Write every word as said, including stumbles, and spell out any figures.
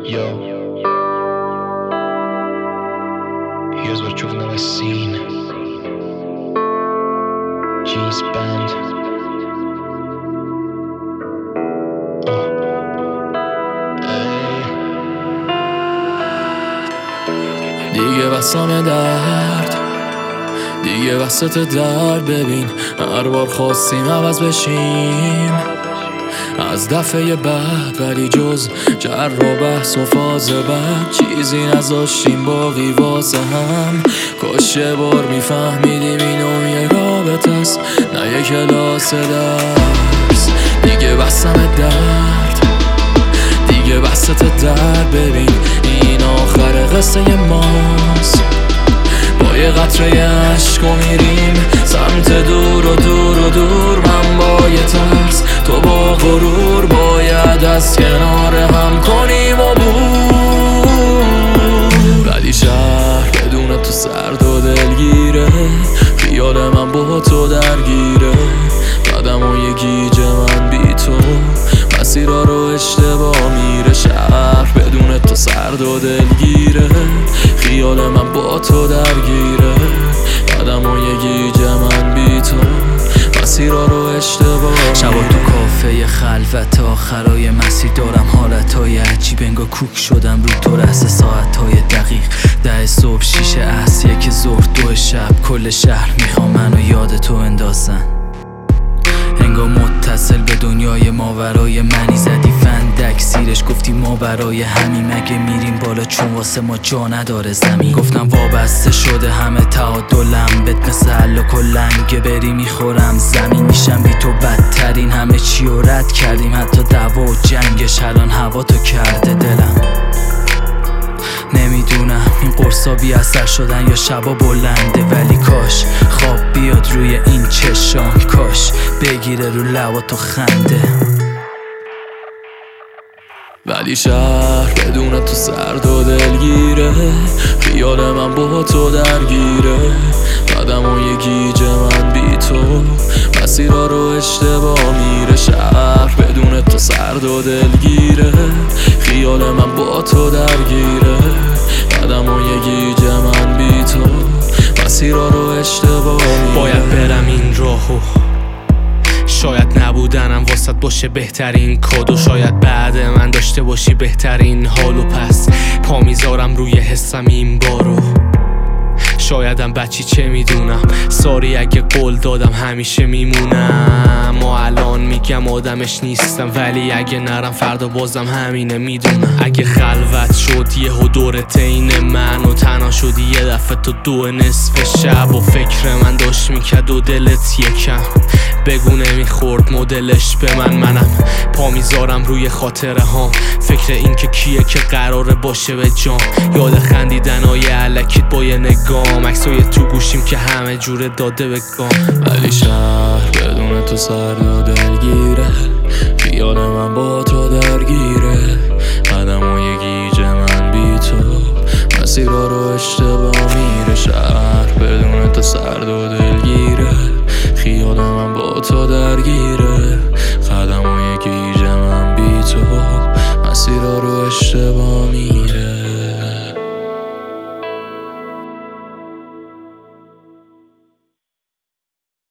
Yo, here's what you've never seen. G's band. Oh, hey. دیگه بسام درد، دیگه وسط درد. ببین هر بار خواستیم عوض بشیم از دفعه بعد، ولی جز جر و بحث و فاز بعد چیزی نذاشتیم باقی واسه هم. کاش یه بار میفهمیدیم اینو یه رابطه است، نه یه کلاس درس. دیگه بسم درد، دیگه وسط درد. ببین این آخر قصه ماست، با یه قطره عشق و میریم سمت دور و دور و دور. من با یه ترس، تو با غرور، باید از کنار هم کنیم و بور. ولی شهر بدون تو سرد و دلگیره، خیال من با تو درگیره. قدم و یه گیج من بی تو، مسیرها رو اشتباه میره. شهر بدون تو سرد و دلگیره، خیال من با تو درگیره. قدم و یه گیج من بی تو، مسیرها رو اشتباه. شبا تو کافه خلوت آخرای مسیر دارم حالتهای عجیب، انگار کوک شدم رو تو رسه ساعتهای دقیق. ده صبح شیشه عصر، یک ظهر دو شب، کل شهر میخوام منو یاد تو اندازن. انگار متصل به دنیای ماورای منی، زدی فندک زیرش گفتی ما برای همین. مگه میریم بالا چون واسه ما جا نداره زمین؟ گفتم وابسته شده همه تعادلم بهت مثل حل و کلنگه بری میخورم زمین. میشم بی تو بدترین، همه چی رو رد کردیم حتی دعوا و جنگش. الان هوا تو کرده دلم، نمیدونم این قرصا بی اثر شدن یا شبا بلنده. ولی کاش خواب بیاد روی این چشام، کاش بگیره رو لبا تو خنده. ولی شهر بدون تو سرد و دلگیره، خیال من با تو درگیره. قدم و یه گیج من بی تو، مسیرها رو اشتباه میره. شهر بدون تو سرد و دلگیره، خیال من با تو درگیره. قدم و یه گیج من بی تو، مسیرها رو اشتباه میره. باید برم این راهو، شاید نبودنم واسط باشه بهترین کادو. شاید بعد من داشته باشی بهترین حالو، پس پا میذارم روی حسم این بارو. شایدم بچی چه میدونم، ساری اگه قول دادم همیشه میمونم. ما الان میگم آدمش نیستم، ولی اگه نرم فردا بازم همینه میدونم. اگه خلوت شد یه دورت این من و تنها شدی یه دفعه تو دو نصف شب، و فکر من داشت میکرد و دلت یکم بگو نمیخورد مدلش به من. منم پا میذارم روی خاطره ها، فکر این که کیه که قراره باشه به جام. یاد خندیدن های علکیت با یه نگام، عکسای تو گوشیم که همه جوره داده به گام. ولی شهر بدون تو سرد و دلگیره، خیال من با تو درگیره. قدم و یه گیج من بی تو، مسیرها رو اشتباه میره. شهر بدون تو سرد و دلگیره،